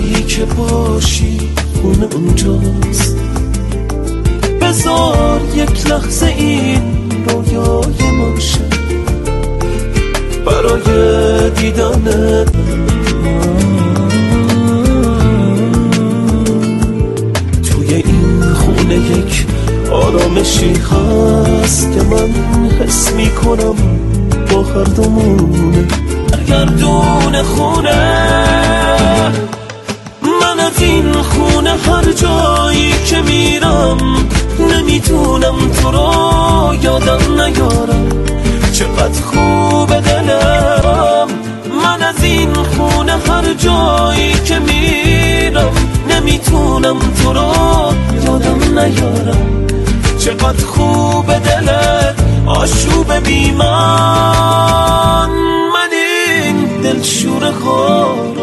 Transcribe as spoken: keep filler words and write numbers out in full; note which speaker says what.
Speaker 1: جایی که باشی خونه اونجاست. بذار یک لحظه این رویای ما شه برای دیدنت. توی این خونه یک آرامشی هست که من حس میکنم با هر دومونه گردون خونه. من از این خونه هر جایی که میرم نمیتونم تو رو یادم نیارم. چقدر خوب دلم. من از این خونه هر جایی که میرم نمیتونم تو رو یادم نیارم. چقدر خوب دلت آشوب بیمان. من این دلشور خور